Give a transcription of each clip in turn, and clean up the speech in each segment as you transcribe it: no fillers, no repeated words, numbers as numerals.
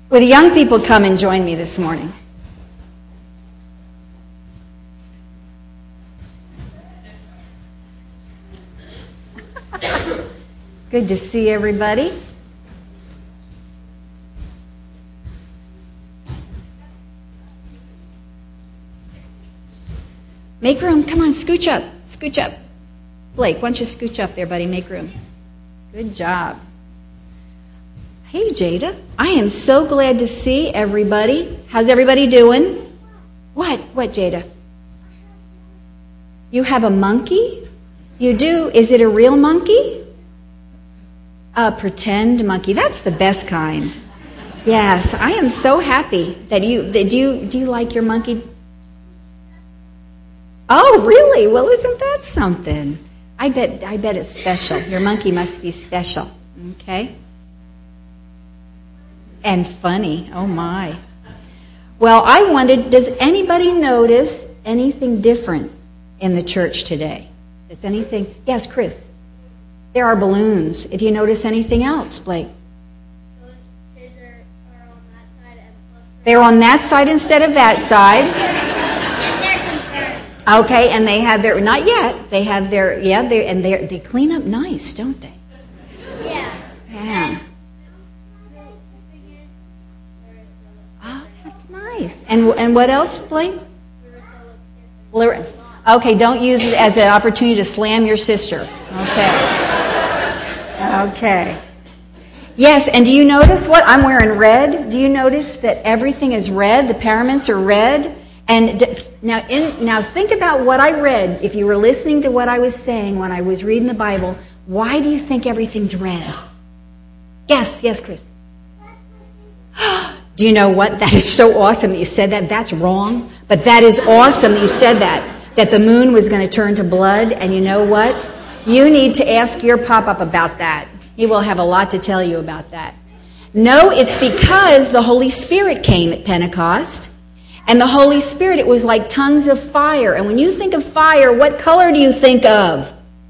Will the young people come and join me this morning? Good to see everybody. Make room. Come on, scooch up. Scooch up. Blake, why don't you scooch up there, buddy? Make room. Good job. Hey, Jada. I am so glad to see everybody. How's everybody doing? What? What, Jada? You have a monkey? You do? Is it a real monkey? A pretend monkey. That's the best kind. Yes, I am so happy that do you like your monkey? Oh, really? Well, isn't that something? I bet it's special. Your monkey must be special. Okay? And funny. Oh my. Well, I wondered, does anybody notice anything different in the church today? Is anything? Yes, Chris. There are balloons. Do you notice anything else, Blake? Those kids are on that side and plus They're on that side instead of that side. and they're concerned. Okay, and they have their, not yet, they have their, they clean up nice, don't they? Yeah. Yeah. The thing is, Oh, that's nice. And what else, Blake? Larissa looks different. Okay, don't use it as an opportunity to slam your sister. Okay. Okay. Yes, and do you notice what? I'm wearing red. Do you notice that everything is red? The paraments are red. And now think about what I read. If you were listening to what I was saying when I was reading the Bible, why do you think everything's red? Yes, Chris. Do you know what? That is so awesome that you said that. That's wrong. But that is awesome that you said that the moon was going to turn to blood. And you know what? You need to ask your pop-up about that. He will have a lot to tell you about that. No, it's because the Holy Spirit came at Pentecost. And the Holy Spirit, it was like tongues of fire. And when you think of fire, what color do you think of?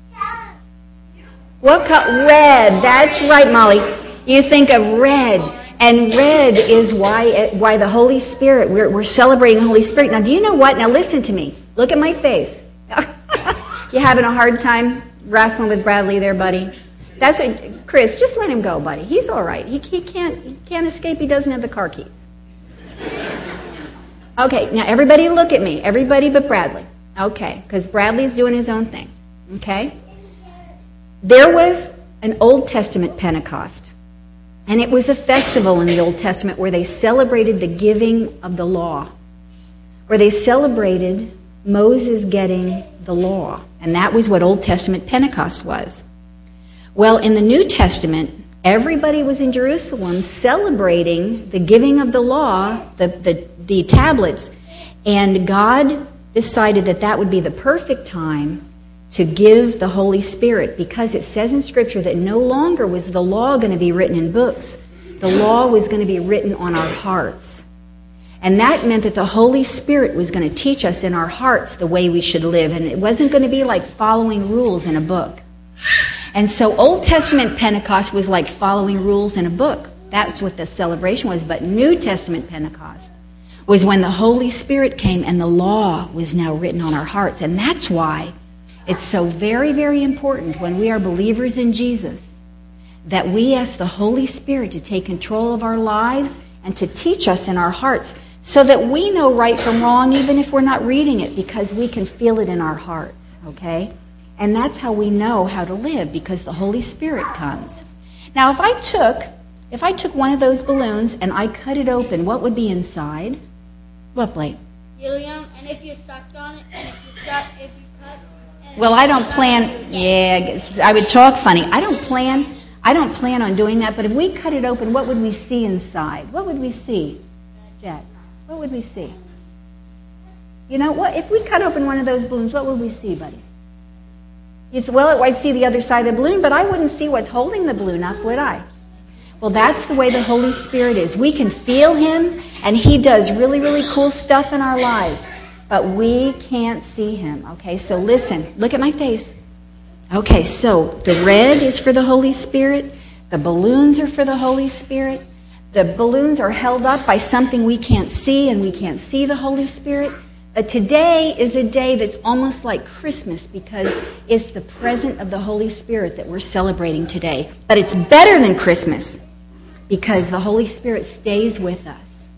What color? Red. That's right, Molly. You think of red. And red is why the Holy Spirit, we're celebrating the Holy Spirit. Now, do you know what? Now, listen to me. Look at my face. You having a hard time wrestling with Bradley there, buddy? That's what, Chris, just let him go, buddy. He's all right. He can't escape. He doesn't have the car keys. Okay, now everybody look at me. Everybody but Bradley. Okay, because Bradley's doing his own thing. Okay? There was an Old Testament Pentecost. And it was a festival in the Old Testament where they celebrated the giving of the law. Where they celebrated Moses getting the law. And that was what Old Testament Pentecost was. Well, in the New Testament, everybody was in Jerusalem celebrating the giving of the law, the tablets. And God decided that would be the perfect time to give the Holy Spirit, because it says in Scripture that no longer was the law going to be written in books. The law was going to be written on our hearts. And that meant that the Holy Spirit was going to teach us in our hearts the way we should live. And it wasn't going to be like following rules in a book. And so Old Testament Pentecost was like following rules in a book. That's what the celebration was. But New Testament Pentecost was when the Holy Spirit came and the law was now written on our hearts. And that's why it's so very, very important when we are believers in Jesus that we ask the Holy Spirit to take control of our lives and to teach us in our hearts so that we know right from wrong even if we're not reading it, because we can feel it in our hearts, okay? And that's how we know how to live, because the Holy Spirit comes. Now, if I took one of those balloons and I cut it open, what would be inside? What, Blake? Helium, and if you sucked on it, and if you cut... Well, I don't plan. Yeah, I would talk funny. I don't plan on doing that. But if we cut it open, what would we see inside? What would we see, Jack? What would we see? You know what? If we cut open one of those balloons, what would we see, buddy? You say, well, I'd see the other side of the balloon, but I wouldn't see what's holding the balloon up, would I? Well, that's the way the Holy Spirit is. We can feel Him, and He does really, really cool stuff in our lives. But we can't see Him. Okay, so listen. Look at my face. Okay, so the red is for the Holy Spirit. The balloons are for the Holy Spirit. the balloons are held up by something we can't see, and we can't see the Holy Spirit. But today is a day that's almost like Christmas because it's the presence of the Holy Spirit that we're celebrating today. But it's better than Christmas because the Holy Spirit stays with us.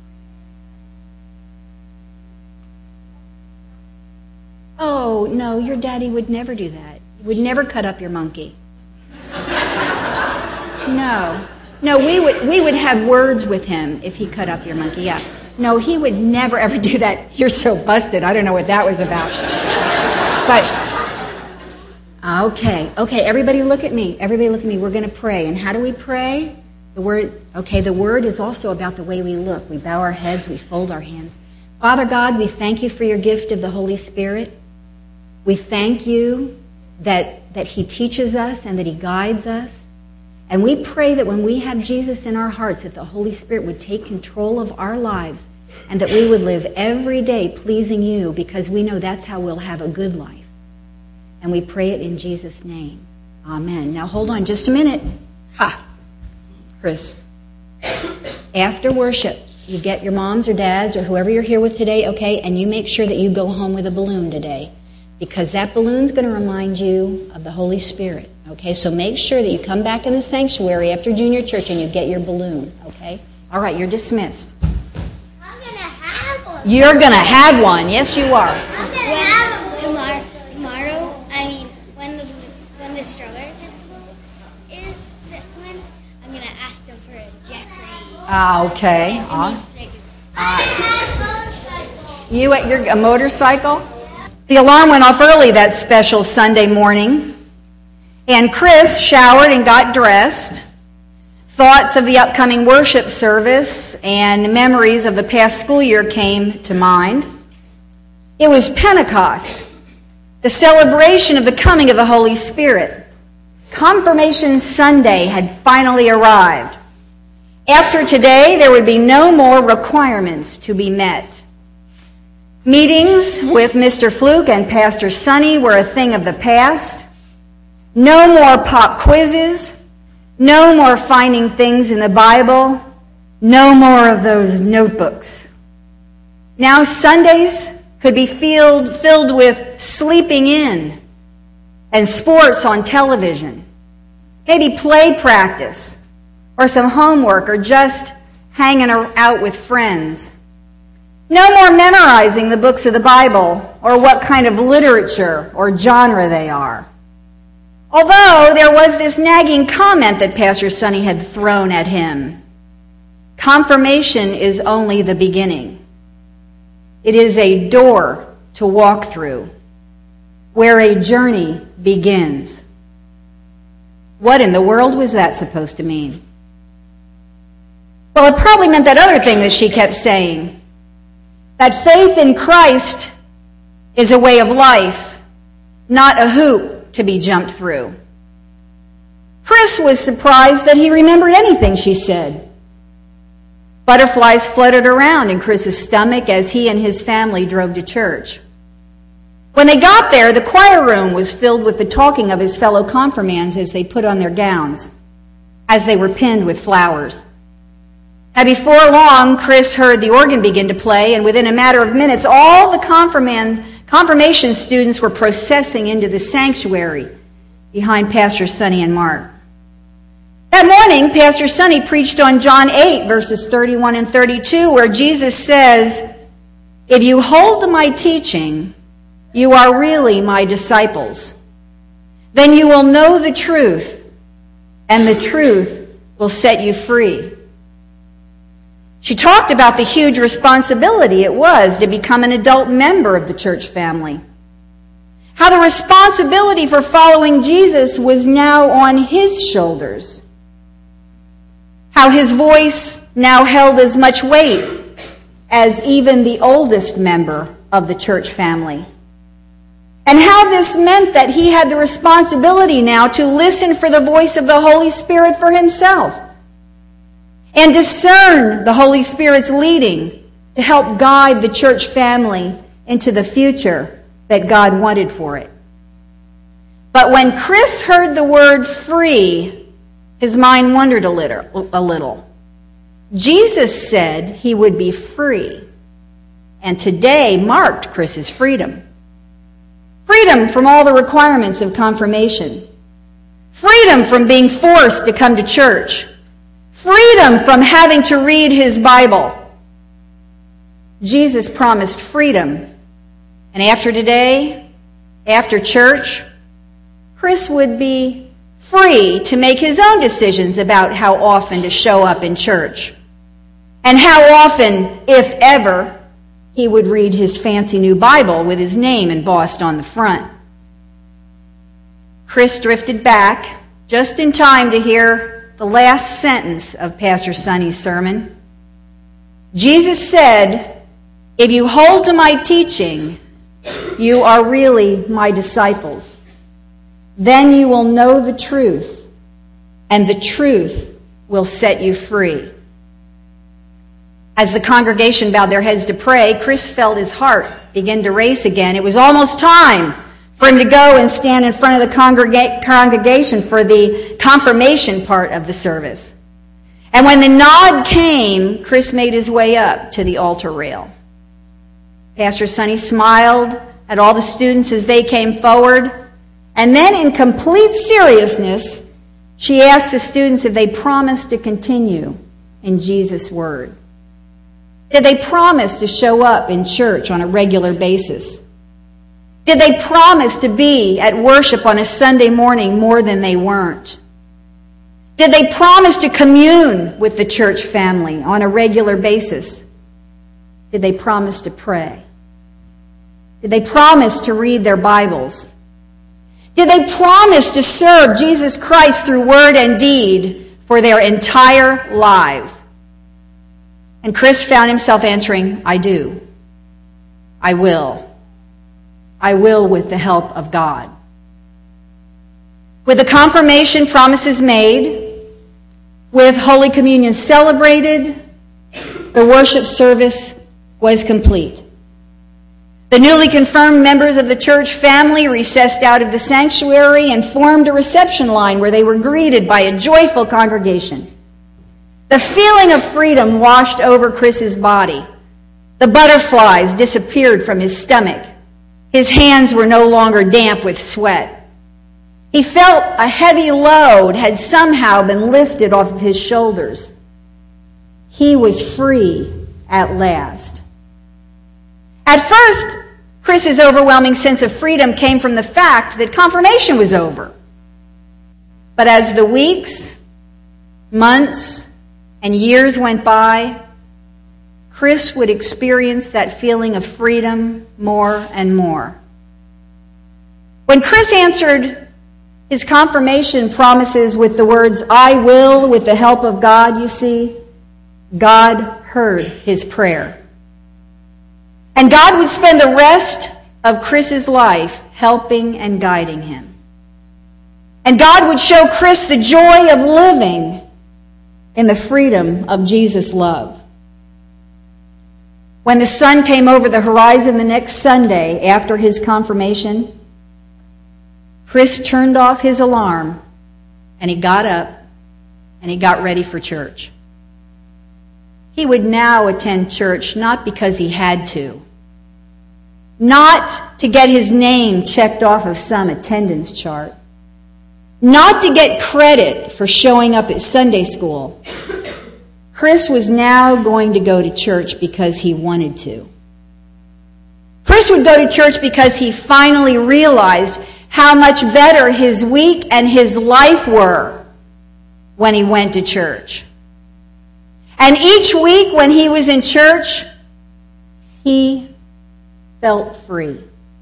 Oh, no, your daddy would never do that. He would never cut up your monkey. No, we would have words with him if he cut up your monkey, yeah. No, he would never, ever do that. You're so busted. I don't know what that was about. But, okay, everybody look at me. Everybody look at me. We're going to pray. And how do we pray? The word is also about the way we look. We bow our heads, we fold our hands. Father God, we thank you for your gift of the Holy Spirit. We thank you that he teaches us and that he guides us. And we pray that when we have Jesus in our hearts, that the Holy Spirit would take control of our lives and that we would live every day pleasing you because we know that's how we'll have a good life. And we pray it in Jesus' name. Amen. Now hold on just a minute. Chris. After worship, you get your moms or dads or whoever you're here with today, okay, and you make sure that you go home with a balloon today because that balloon's going to remind you of the Holy Spirit. Okay, so make sure that you come back in the sanctuary after junior church and you get your balloon, okay? All right, you're dismissed. I'm going to have one. You're going to have one. Yes, you are. I'm going to have one. Tomorrow, when the strawberry festival is, when I'm going to ask them for a Jeffrey. Okay. You at a motorcycle? The alarm went off early that special Sunday morning. And Chris showered and got dressed. Thoughts of the upcoming worship service and memories of the past school year came to mind. It was Pentecost, the celebration of the coming of the Holy Spirit. Confirmation Sunday had finally arrived. After today, there would be no more requirements to be met. Meetings with Mr. Fluke and Pastor Sonny were a thing of the past. No more pop quizzes, no more finding things in the Bible, no more of those notebooks. Now Sundays could be filled with sleeping in and sports on television, maybe play practice or some homework or just hanging out with friends. No more memorizing the books of the Bible or what kind of literature or genre they are. Although there was this nagging comment that Pastor Sonny had thrown at him. Confirmation is only the beginning. It is a door to walk through, where a journey begins. What in the world was that supposed to mean? Well, it probably meant that other thing that she kept saying, that faith in Christ is a way of life, not a hoop to be jumped through. Chris was surprised that he remembered anything she said. Butterflies fluttered around in Chris's stomach as he and his family drove to church. When they got there, the choir room was filled with the talking of his fellow confirmands as they put on their gowns, as they were pinned with flowers. Now, before long, Chris heard the organ begin to play, and within a matter of minutes, all the confirmation students were processing into the sanctuary behind Pastor Sonny and Mark. That morning, Pastor Sonny preached on John 8, verses 31 and 32, where Jesus says, "If you hold to my teaching, you are really my disciples. Then you will know the truth, and the truth will set you free." She talked about the huge responsibility it was to become an adult member of the church family. How the responsibility for following Jesus was now on his shoulders. How his voice now held as much weight as even the oldest member of the church family. And how this meant that he had the responsibility now to listen for the voice of the Holy Spirit for himself and discern the Holy Spirit's leading to help guide the church family into the future that God wanted for it. But when Chris heard the word free, his mind wandered a little. Jesus said he would be free. And today marked Chris's freedom. Freedom from all the requirements of confirmation. Freedom from being forced to come to church. Freedom from having to read his Bible. Jesus promised freedom. And after today, after church, Chris would be free to make his own decisions about how often to show up in church. And how often, if ever, he would read his fancy new Bible with his name embossed on the front. Chris drifted back just in time to hear the last sentence of Pastor Sonny's sermon. Jesus said, "If you hold to my teaching, you are really my disciples. Then you will know the truth, and the truth will set you free." As the congregation bowed their heads to pray, Chris felt his heart begin to race again. It was almost time for him to go and stand in front of the congregation for the confirmation part of the service. And when the nod came, Chris made his way up to the altar rail. Pastor Sonny smiled at all the students as they came forward, and then in complete seriousness, she asked the students if they promised to continue in Jesus' word. Did they promise to show up in church on a regular basis? Did they promise to be at worship on a Sunday morning more than they weren't? Did they promise to commune with the church family on a regular basis? Did they promise to pray? Did they promise to read their Bibles? Did they promise to serve Jesus Christ through word and deed for their entire lives? And Chris found himself answering, "I do. I will. I will with the help of God." With the confirmation promises made, with Holy Communion celebrated, the worship service was complete. The newly confirmed members of the church family recessed out of the sanctuary and formed a reception line where they were greeted by a joyful congregation. The feeling of freedom washed over Chris's body. The butterflies disappeared from his stomach. His hands were no longer damp with sweat. He felt a heavy load had somehow been lifted off of his shoulders. He was free at last. At first, Chris's overwhelming sense of freedom came from the fact that confirmation was over. But as the weeks, months, and years went by, Chris would experience that feeling of freedom more and more. When Chris answered his confirmation promises with the words, "I will with the help of God," you see, God heard his prayer. And God would spend the rest of Chris's life helping and guiding him. And God would show Chris the joy of living in the freedom of Jesus' love. When the sun came over the horizon the next Sunday after his confirmation, Chris turned off his alarm and he got up and he got ready for church. He would now attend church not because he had to, not to get his name checked off of some attendance chart, not to get credit for showing up at Sunday school. Chris was now going to go to church because he wanted to. Chris would go to church because he finally realized how much better his week and his life were when he went to church. And each week when he was in church, he felt free.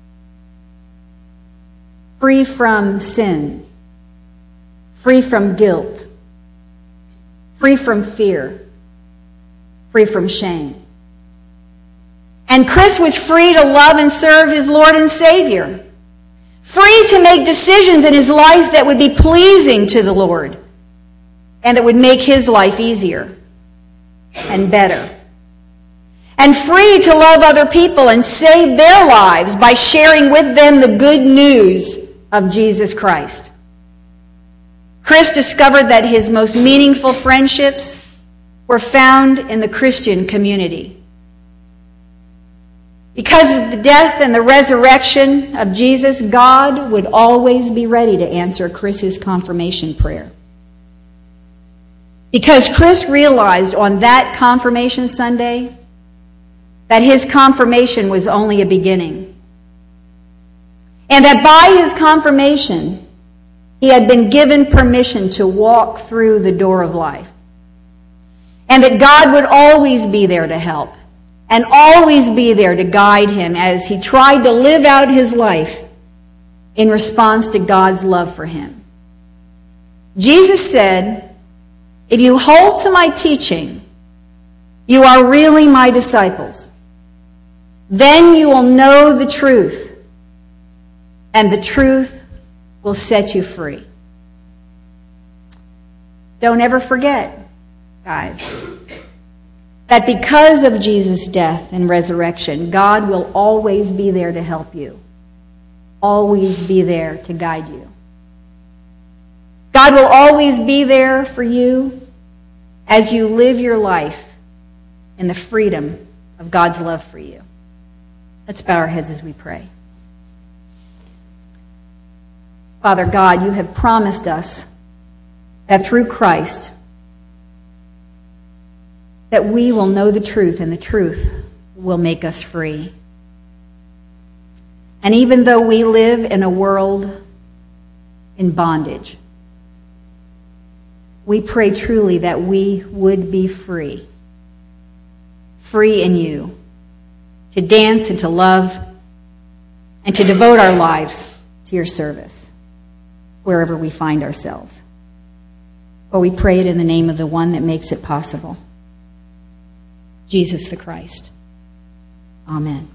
Free from sin. Free from guilt. Free from fear. Free from shame. And Chris was free to love and serve his Lord and Savior. Free to make decisions in his life that would be pleasing to the Lord and that would make his life easier and better. And free to love other people and save their lives by sharing with them the good news of Jesus Christ. Chris discovered that his most meaningful friendships were found in the Christian community. Because of the death and the resurrection of Jesus, God would always be ready to answer Chris's confirmation prayer. Because Chris realized on that confirmation Sunday that his confirmation was only a beginning. And that by his confirmation, he had been given permission to walk through the door of life. And that God would always be there to help and always be there to guide him as he tried to live out his life in response to God's love for him. Jesus said, "If you hold to my teaching, you are really my disciples. Then you will know the truth, and the truth will set you free." Don't ever forget, guys, that because of Jesus' death and resurrection, God will always be there to help you, always be there to guide you. God will always be there for you as you live your life in the freedom of God's love for you. Let's bow our heads as we pray. Father God, you have promised us that through Christ, that we will know the truth, and the truth will make us free. And even though we live in a world in bondage, we pray truly that we would be free. Free in you, to dance and to love, and to devote our lives to your service, wherever we find ourselves. For we pray it in the name of the one that makes it possible, Jesus the Christ. Amen.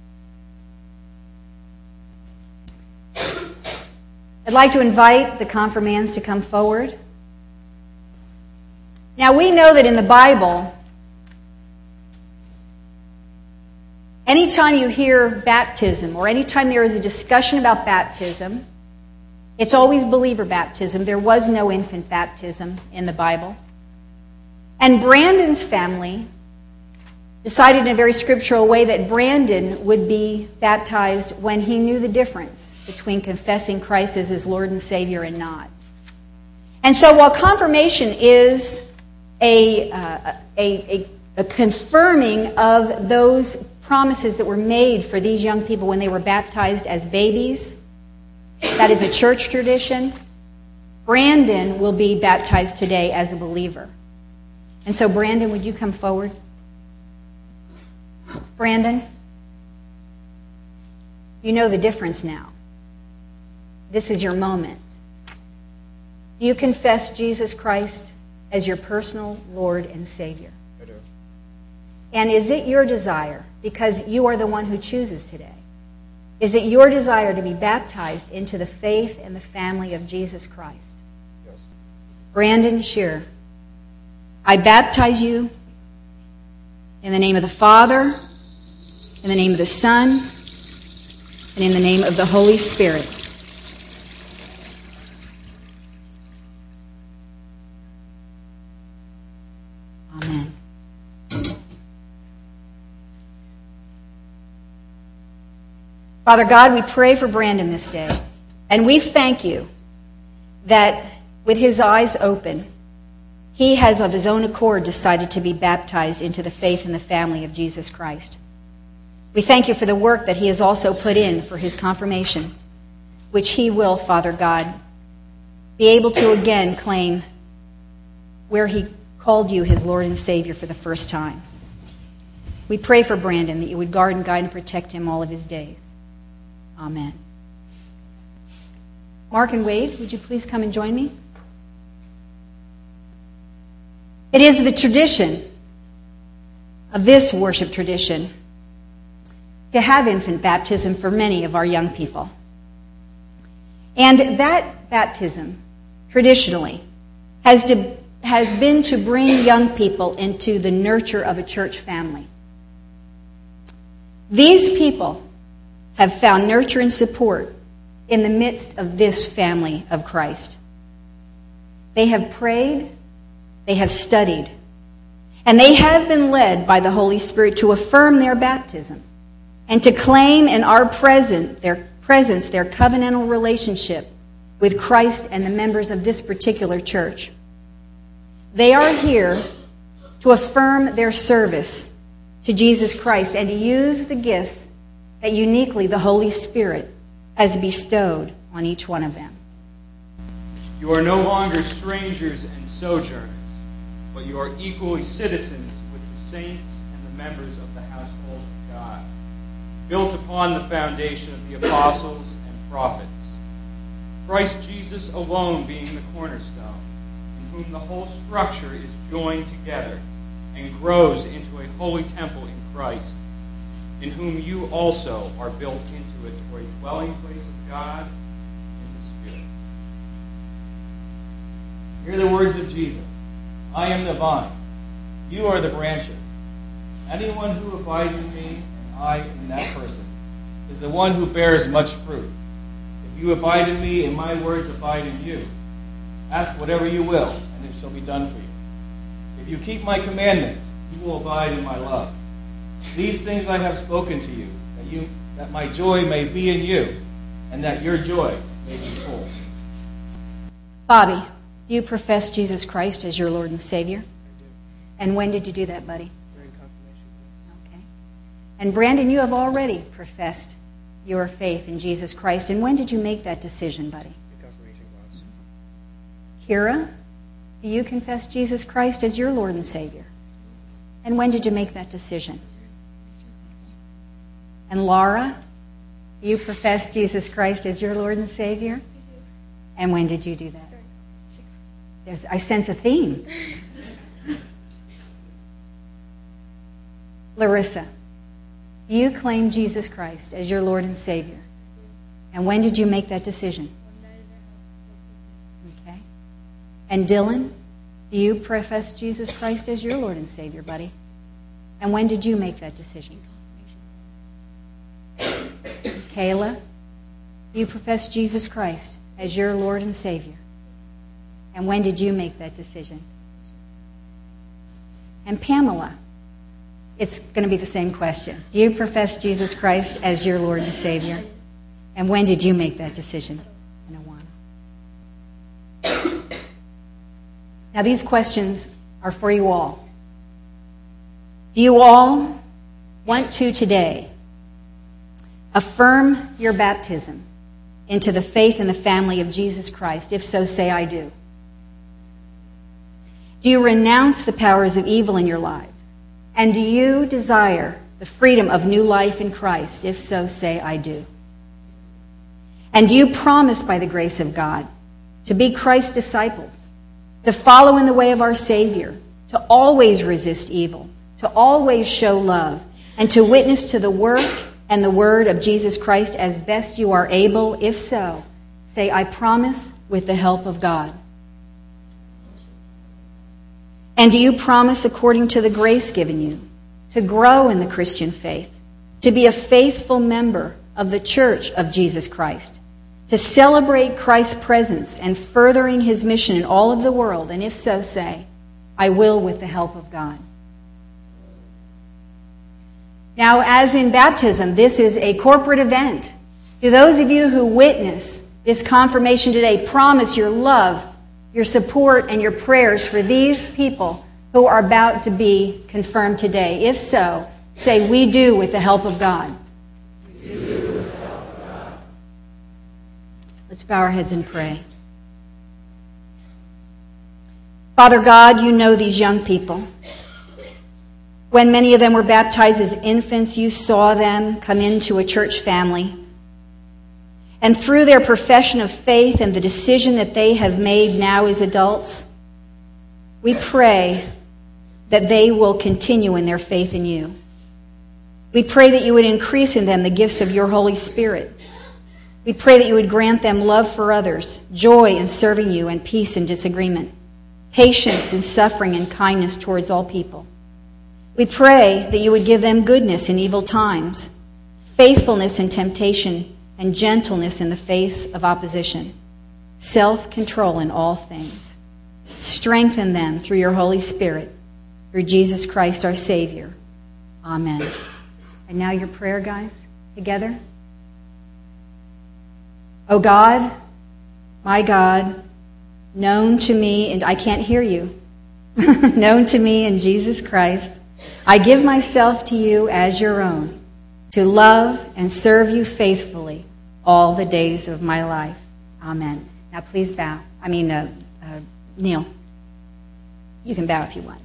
I'd like to invite the confirmands to come forward. Now, we know that in the Bible, anytime you hear baptism or anytime there is a discussion about baptism, it's always believer baptism. There was no infant baptism in the Bible. And Brandon's family decided in a very scriptural way that Brandon would be baptized when he knew the difference between confessing Christ as his Lord and Savior and not. And so while confirmation is a confirming of those promises that were made for these young people when they were baptized as babies, that is a church tradition, Brandon will be baptized today as a believer. And so, Brandon, would you come forward? Brandon, you know the difference now. This is your moment. Do you confess Jesus Christ as your personal Lord and Savior? I do. And is it your desire, because you are the one who chooses today, is it your desire to be baptized into the faith and the family of Jesus Christ? Yes. Brandon Shearer, I baptize you in the name of the Father, in the name of the Son, and in the name of the Holy Spirit. Amen. Father God, we pray for Brandon this day, and we thank you that with his eyes open, he has of his own accord decided to be baptized into the faith and the family of Jesus Christ. We thank you for the work that he has also put in for his confirmation, which he will, Father God, be able to again claim where he called you his Lord and Savior for the first time. We pray for Brandon that you would guard and guide and protect him all of his days. Amen. Mark and Wade, would you please come and join me? It is the tradition of this worship tradition to have infant baptism for many of our young people. And that baptism, traditionally, has been to bring young people into the nurture of a church family. These people have found nurture and support in the midst of this family of Christ. They have prayed, they have studied, And they have been led by the Holy Spirit to affirm their baptism and to claim in our presence their covenantal relationship with Christ and the members of this particular church. They are here to affirm their service to Jesus Christ and to use the gifts that uniquely the Holy Spirit has bestowed on each one of them. You are no longer strangers and sojourners, but you are equally citizens with the saints and the members of the household of God, built upon the foundation of the apostles and prophets, Christ Jesus alone being the cornerstone, in whom the whole structure is joined together and grows into a holy temple in Christ, in whom you also are built into it for a dwelling place of God in the Spirit. Hear the words of Jesus. I am the vine, you are the branches. Anyone who abides in me, and I in that person, is the one who bears much fruit. If you abide in me, and my words abide in you, ask whatever you will, and it shall be done for you. If you keep my commandments, you will abide in my love. These things I have spoken to you, that my joy may be in you, and that your joy may be full. Bobby, do you profess Jesus Christ as your Lord and Savior? I do. And when did you do that, buddy? During confirmation class. Okay. And Brandon, you have already professed your faith in Jesus Christ. And when did you make that decision, buddy? In confirmation class. Kira, do you confess Jesus Christ as your Lord and Savior? And when did you make that decision? And Laura, do you profess Jesus Christ as your Lord and Savior? And when did you do that? I sense a theme. Larissa, do you claim Jesus Christ as your Lord and Savior? And when did you make that decision? Okay. And Dylan, do you profess Jesus Christ as your Lord and Savior, buddy? And when did you make that decision? Kayla, do you profess Jesus Christ as your Lord and Savior? And when did you make that decision? And Pamela, it's going to be the same question. Do you profess Jesus Christ as your Lord and Savior? And when did you make that decision? And Awana. Now these questions are for you all. Do you all want to today affirm your baptism into the faith and the family of Jesus Christ? If so, say, I do. Do you renounce the powers of evil in your lives? And do you desire the freedom of new life in Christ? If so, say, I do. And do you promise by the grace of God to be Christ's disciples, to follow in the way of our Savior, to always resist evil, to always show love, and to witness to the work and the word of Jesus Christ as best you are able? If so, say, I promise with the help of God. And do you promise, according to the grace given you, to grow in the Christian faith, to be a faithful member of the Church of Jesus Christ, to celebrate Christ's presence and furthering his mission in all of the world? And if so, say, I will with the help of God. Now, as in baptism, this is a corporate event. Do those of you who witness this confirmation today promise your love, your support, and your prayers for these people who are about to be confirmed today? If so, say, we do with the help of God. We do with the help of God. Let's bow our heads and pray. Father God, you know these young people. When many of them were baptized as infants, you saw them come into a church family. And through their profession of faith and the decision that they have made now as adults, we pray that they will continue in their faith in you. We pray that you would increase in them the gifts of your Holy Spirit. We pray that you would grant them love for others, joy in serving you, and peace in disagreement, patience in suffering, and kindness towards all people. We pray that you would give them goodness in evil times, faithfulness in temptation, and gentleness in the face of opposition, self-control in all things. Strengthen them through your Holy Spirit. through Jesus Christ our Savior. Amen. And now your prayer, guys, together. O God, my God, known to me, and I can't hear you, known to me in Jesus Christ, I give myself to you as your own, to love and serve you faithfully all the days of my life. Amen. Now please kneel. You can bow if you want.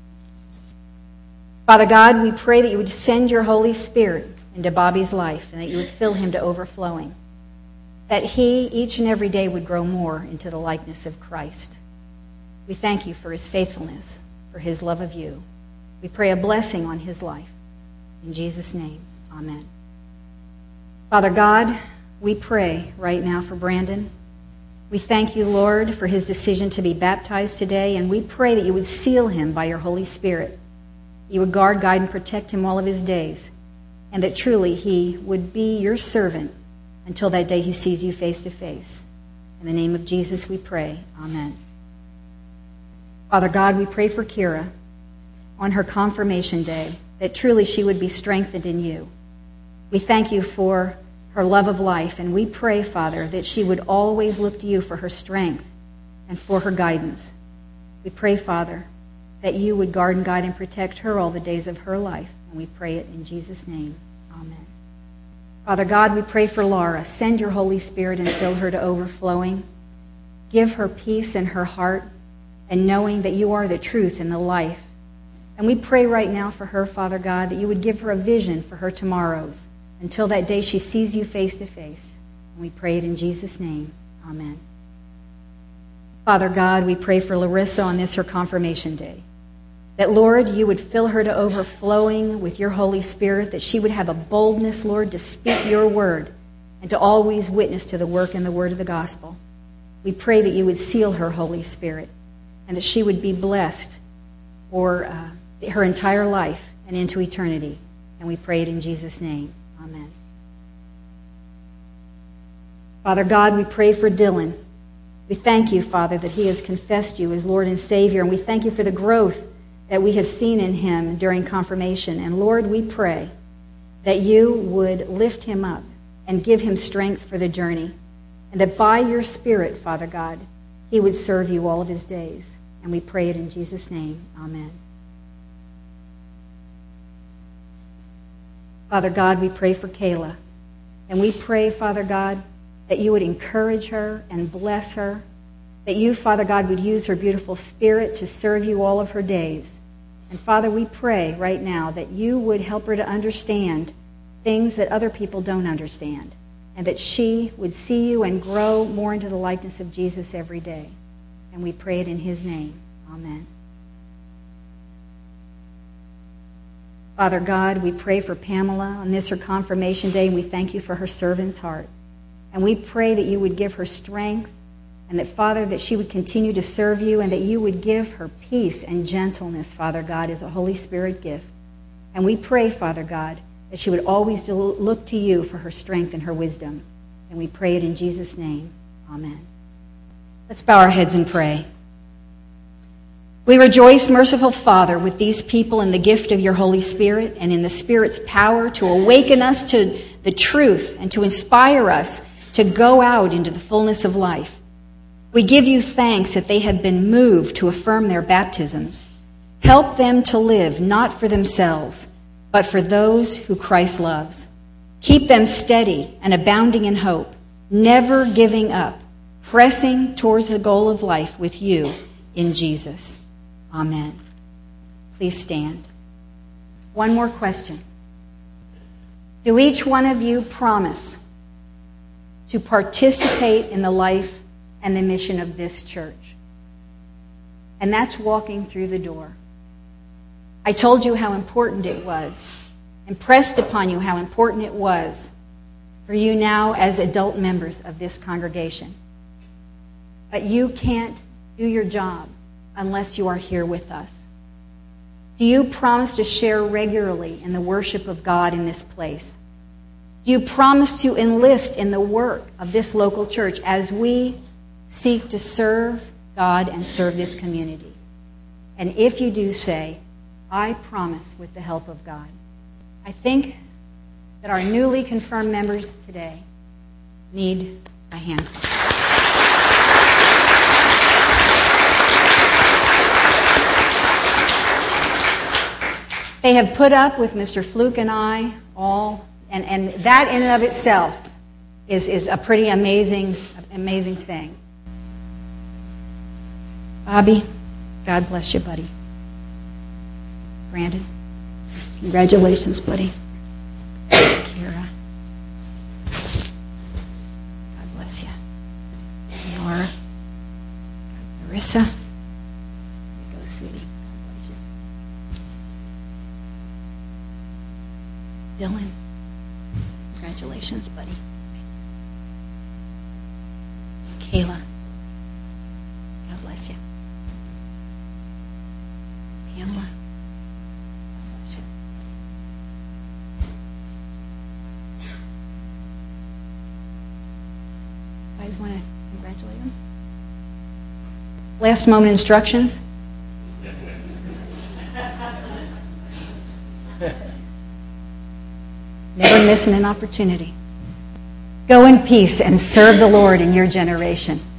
Father God, we pray that you would send your Holy Spirit into Bobby's life and that you would fill him to overflowing, that he each and every day would grow more into the likeness of Christ. We thank you for his faithfulness, for his love of you. We pray a blessing on his life. In Jesus' name, amen. Father God, we pray right now for Brandon. We thank you, Lord, for his decision to be baptized today, and we pray that you would seal him by your Holy Spirit. You would guard, guide, and protect him all of his days, and that truly he would be your servant until that day he sees you face to face. In the name of Jesus we pray. Amen. Father God, we pray for Kira on her confirmation day, that truly she would be strengthened in you. We thank you for her love of life, and we pray, Father, that she would always look to you for her strength and for her guidance. We pray, Father, that you would guard and guide and protect her all the days of her life, and we pray it in Jesus' name. Amen. Father God, we pray for Laura. Send your Holy Spirit and fill her to overflowing. Give her peace in her heart, and knowing that you are the truth and the life. And we pray right now for her, Father God, that you would give her a vision for her tomorrows until that day she sees you face to face. And we pray it in Jesus' name. Amen. Father God, we pray for Larissa on this, her confirmation day, that, Lord, you would fill her to overflowing with your Holy Spirit, that she would have a boldness, Lord, to speak your word and to always witness to the work and the word of the gospel. We pray that you would seal her, Holy Spirit, and that she would be blessed for her entire life and into eternity. And we pray it in Jesus' name. Amen. Father God, we pray for Dylan. We thank you, Father, that he has confessed you as Lord and Savior, and we thank you for the growth that we have seen in him during confirmation. And Lord, we pray that you would lift him up and give him strength for the journey, and that by your Spirit, Father God, he would serve you all of his days. And we pray it in Jesus' name. Amen. Father God, we pray for Kayla. And we pray, Father God, that you would encourage her and bless her, that you, Father God, would use her beautiful spirit to serve you all of her days. And Father, we pray right now that you would help her to understand things that other people don't understand, and that she would see you and grow more into the likeness of Jesus every day. And we pray it in his name. Amen. Father God, we pray for Pamela on this, her confirmation day, and we thank you for her servant's heart. And we pray that you would give her strength, and that, Father, that she would continue to serve you, and that you would give her peace and gentleness, Father God, as a Holy Spirit gift. And we pray, Father God, that she would always look to you for her strength and her wisdom. And we pray it in Jesus' name. Amen. Let's bow our heads and pray. We rejoice, merciful Father, with these people in the gift of your Holy Spirit and in the Spirit's power to awaken us to the truth and to inspire us to go out into the fullness of life. We give you thanks that they have been moved to affirm their baptisms. Help them to live not for themselves, but for those who Christ loves. Keep them steady and abounding in hope, never giving up, pressing towards the goal of life with you in Jesus. Amen. Please stand. One more question. Do each one of you promise to participate in the life and the mission of this church? And that's walking through the door. I told you how important it was, impressed upon you how important it was for you now as adult members of this congregation. But you can't do your job unless you are here with us. Do you promise to share regularly in the worship of God in this place? Do you promise to enlist in the work of this local church as we seek to serve God and serve this community? And if you do say, I promise with the help of God. I think that our newly confirmed members today need a hand clap. They have put up with Mr. Fluke and I all, and that in and of itself is a pretty amazing thing. Bobby, God bless you, buddy. Brandon, congratulations, buddy. Kira, God bless you. Nora, Marissa, there you go, sweetie. God bless you. Dylan, congratulations, buddy. Kayla, God bless you. Pamela, God bless you. You guys want to congratulate them? Last moment instructions. Never missing an opportunity. Go in peace and serve the Lord in your generation.